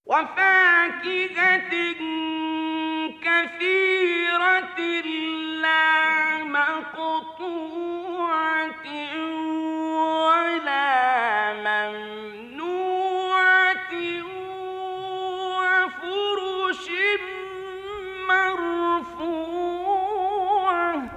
وفاكهة كثيرة لا مقطوعة ولا ممنوعة وفرش مرفوعة.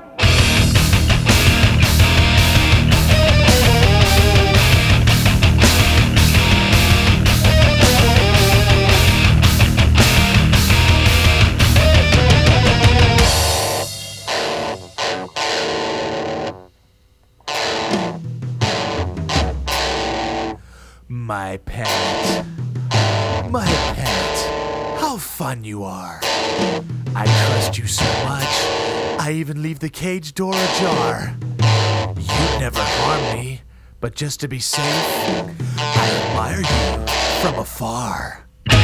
My pet, my pet, how fun you are. I trust you so much, I even leave the cage door ajar. You'd never harm me, but just to be safe, I admire you from afar.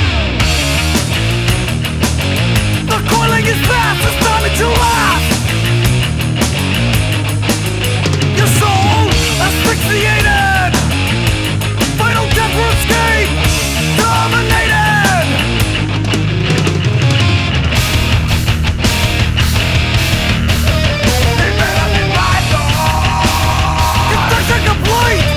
The coiling is fast, it's starting to last. Your soul asphyxiated. Final death for escape! Dominated! Construction complete!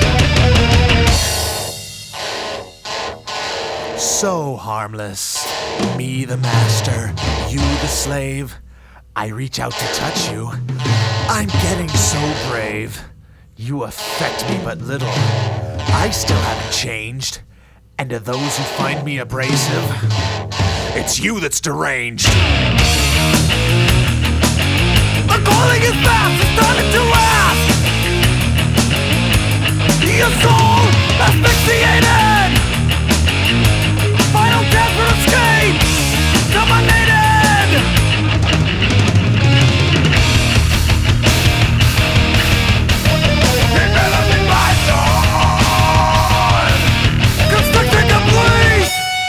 So harmless. Me the master, you the slave. I reach out to touch you. I'm getting so brave. You affect me but little. I still haven't changed. And to those who find me abrasive, it's you that's deranged. The calling is fast, it's starting to last. Your soul asphyxiated. Final death for escape. Dominated. Construction complete!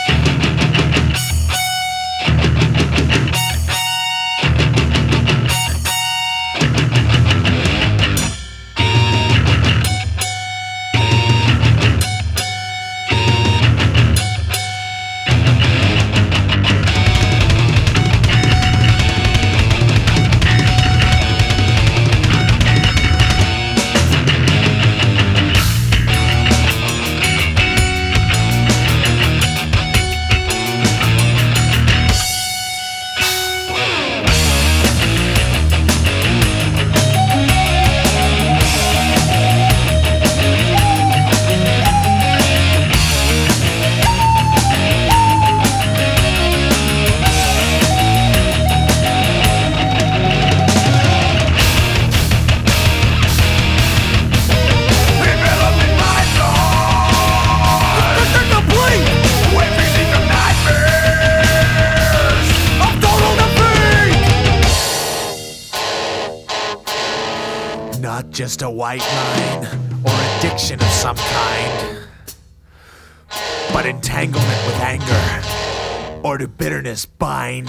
Not just a white line or addiction of some kind, but entanglement with anger, or to bitterness bind.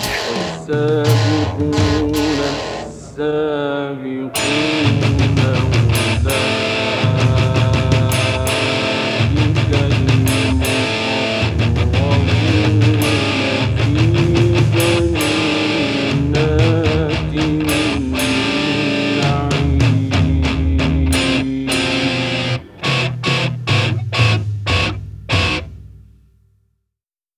السابقون السابقون أولئك